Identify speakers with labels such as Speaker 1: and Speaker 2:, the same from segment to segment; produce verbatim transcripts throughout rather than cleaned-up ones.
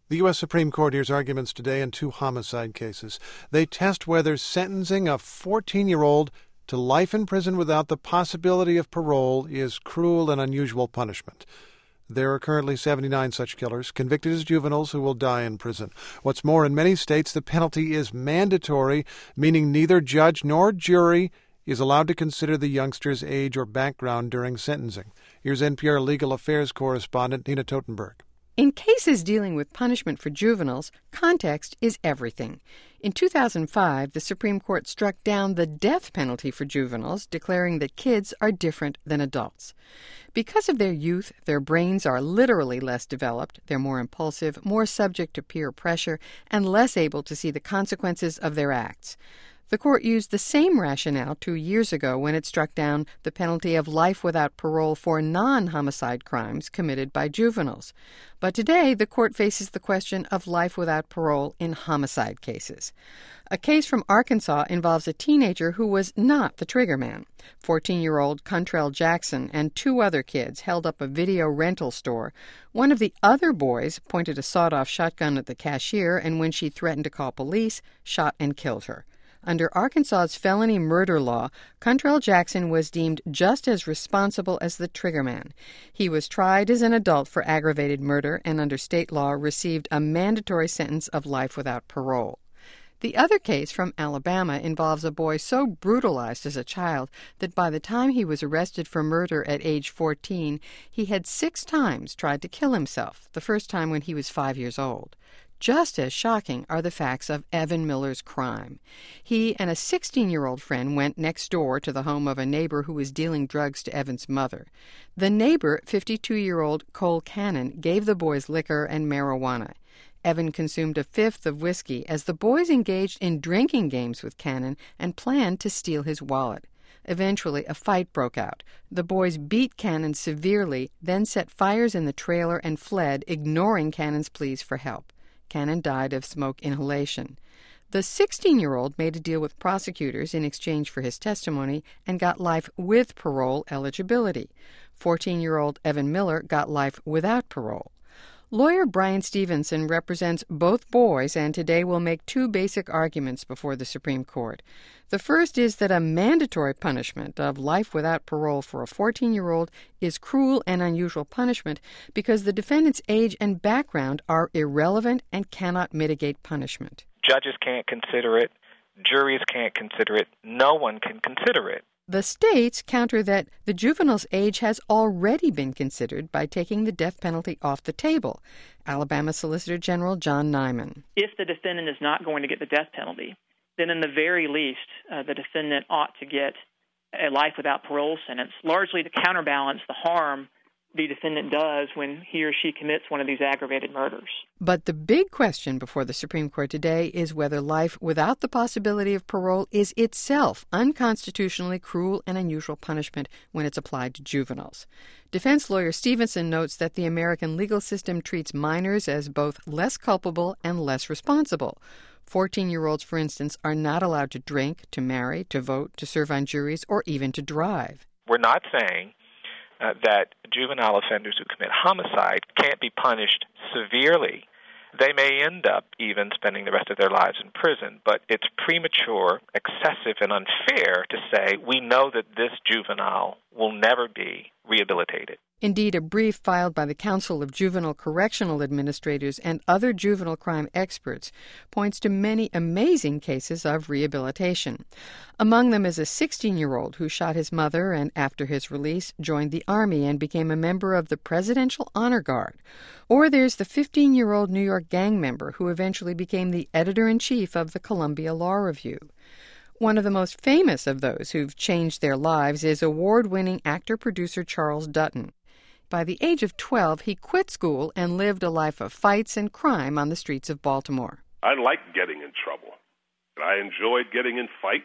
Speaker 1: The U S Supreme Court hears arguments today in two homicide cases. They test whether sentencing a fourteen-year-old to life in prison without the possibility of parole is cruel and unusual punishment. There are currently seventy-nine such killers, convicted as juveniles who will die in prison. What's more, in many states, the penalty is mandatory, meaning neither judge nor jury is allowed to consider the youngster's age or background during sentencing. Here's N P R legal affairs correspondent Nina Totenberg.
Speaker 2: In cases dealing with punishment for juveniles, context is everything. In two thousand five, the Supreme Court struck down the death penalty for juveniles, declaring that kids are different than adults. Because of their youth, their brains are literally less developed, they're more impulsive, more subject to peer pressure, and less able to see the consequences of their acts. The court used the same rationale two years ago when it struck down the penalty of life without parole for non-homicide crimes committed by juveniles. But today, the court faces the question of life without parole in homicide cases. A case from Arkansas involves a teenager who was not the triggerman. fourteen-year-old Contrell Jackson and two other kids held up a video rental store. One of the other boys pointed a sawed-off shotgun at the cashier, and when she threatened to call police, shot and killed her. Under Arkansas's felony murder law, Contrell Jackson was deemed just as responsible as the triggerman. He was tried as an adult for aggravated murder and under state law received a mandatory sentence of life without parole. The other case from Alabama involves a boy so brutalized as a child that by the time he was arrested for murder at age fourteen, he had six times tried to kill himself, the first time when he was five years old. Just as shocking are the facts of Evan Miller's crime. He and a sixteen-year-old friend went next door to the home of a neighbor who was dealing drugs to Evan's mother. The neighbor, fifty-two-year-old Cole Cannon, gave the boys liquor and marijuana. Evan consumed a fifth of whiskey as the boys engaged in drinking games with Cannon and planned to steal his wallet. Eventually, a fight broke out. The boys beat Cannon severely, then set fires in the trailer and fled, ignoring Cannon's pleas for help. Cannon died of smoke inhalation. The sixteen-year-old made a deal with prosecutors in exchange for his testimony and got life with parole eligibility. fourteen-year-old Evan Miller got life without parole. Lawyer Brian Stevenson represents both boys and today will make two basic arguments before the Supreme Court. The first is that a mandatory punishment of life without parole for a fourteen-year-old is cruel and unusual punishment because the defendant's age and background are irrelevant and cannot mitigate punishment.
Speaker 3: Judges can't consider it. Juries can't consider it. No one can consider it.
Speaker 2: The states counter that the juvenile's age has already been considered by taking the death penalty off the table. Alabama Solicitor General John Nyman.
Speaker 4: If the defendant is not going to get the death penalty, then in the very least, uh, the defendant ought to get a life without parole sentence, largely to counterbalance the harm the defendant does when he or she commits one of these aggravated murders.
Speaker 2: But the big question before the Supreme Court today is whether life without the possibility of parole is itself unconstitutionally cruel and unusual punishment when it's applied to juveniles. Defense lawyer Stevenson notes that the American legal system treats minors as both less culpable and less responsible. fourteen-year-olds, for instance, are not allowed to drink, to marry, to vote, to serve on juries, or even to drive.
Speaker 3: We're not saying Uh, that juvenile offenders who commit homicide can't be punished severely. They may end up even spending the rest of their lives in prison, but it's premature, excessive, and unfair to say we know that this juvenile will never be rehabilitated.
Speaker 2: Indeed, a brief filed by the Council of Juvenile Correctional Administrators and other juvenile crime experts points to many amazing cases of rehabilitation. Among them is a sixteen-year-old who shot his mother and, after his release, joined the Army and became a member of the Presidential Honor Guard. Or there's the fifteen-year-old New York gang member who eventually became the editor-in-chief of the Columbia Law Review. One of the most famous of those who've changed their lives is award-winning actor-producer Charles Dutton. By the age of twelve, he quit school and lived a life of fights and crime on the streets of Baltimore.
Speaker 5: I liked getting in trouble. I enjoyed getting in fights.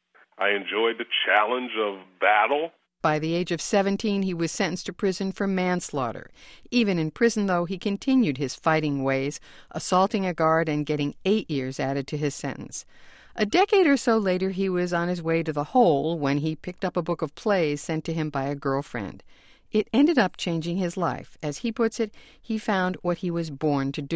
Speaker 5: I enjoyed the challenge of battle.
Speaker 2: By the age of seventeen, he was sentenced to prison for manslaughter. Even in prison, though, he continued his fighting ways, assaulting a guard and getting eight years added to his sentence. A decade or so later, he was on his way to the hole when he picked up a book of plays sent to him by a girlfriend. It ended up changing his life. As he puts it, he found what he was born to do.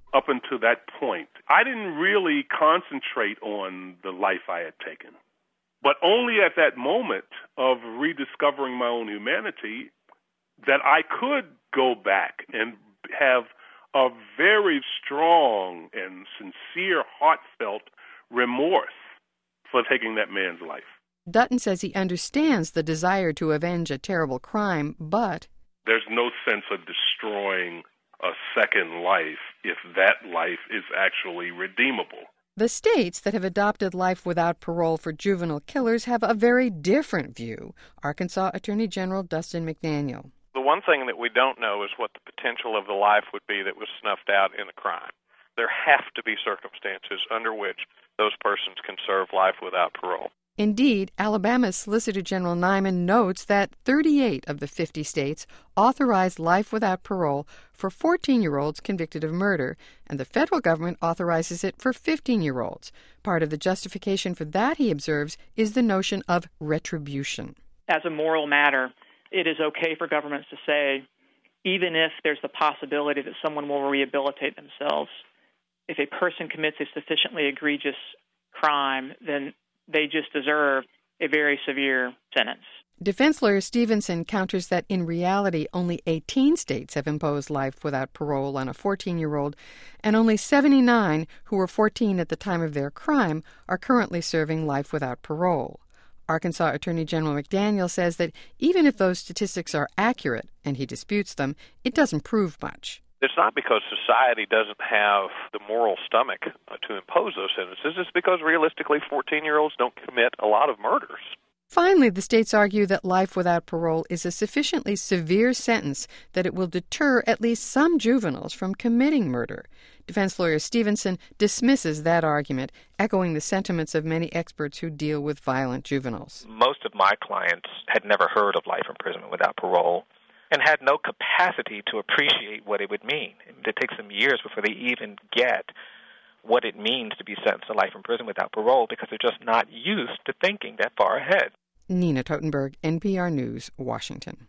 Speaker 5: up until that point, I didn't really concentrate on the life I had taken. But only at that moment of rediscovering my own humanity that I could go back and have a very strong and sincere, heartfelt remorse for taking that man's life.
Speaker 2: Dutton says he understands the desire to avenge a terrible crime, but
Speaker 5: there's no sense of destroying a second life if that life is actually redeemable.
Speaker 2: The states that have adopted life without parole for juvenile killers have a very different view. Arkansas Attorney General Dustin McDaniel.
Speaker 6: The one thing that we don't know is what the potential of the life would be that was snuffed out in the crime. There have to be circumstances under which those persons can serve life without parole.
Speaker 2: Indeed, Alabama's Solicitor General Nyman notes that thirty-eight of the fifty states authorize life without parole for fourteen-year-olds convicted of murder, and the federal government authorizes it for fifteen-year-olds. Part of the justification for that, he observes, is the notion of retribution.
Speaker 4: As a moral matter, it is okay for governments to say, even if there's the possibility that someone will rehabilitate themselves, if a person commits a sufficiently egregious crime, then they just deserve a very severe sentence.
Speaker 2: Defense lawyer Stevenson counters that in reality only eighteen states have imposed life without parole on a fourteen-year-old, and only seventy-nine who were fourteen at the time of their crime are currently serving life without parole. Arkansas Attorney General McDaniel says that even if those statistics are accurate, and he disputes them, it doesn't prove much.
Speaker 6: It's not because society doesn't have the moral stomach uh, to impose those sentences. It's because realistically fourteen-year-olds don't commit a lot of murders.
Speaker 2: Finally, the states argue that life without parole is a sufficiently severe sentence that it will deter at least some juveniles from committing murder. Defense lawyer Stevenson dismisses that argument, echoing the sentiments of many experts who deal with violent juveniles.
Speaker 3: Most of my clients had never heard of life imprisonment without parole and had no capacity to appreciate what it would mean. It takes them years before they even get what it means to be sentenced to life in prison without parole because they're just not used to thinking that far ahead.
Speaker 2: Nina Totenberg, N P R News, Washington.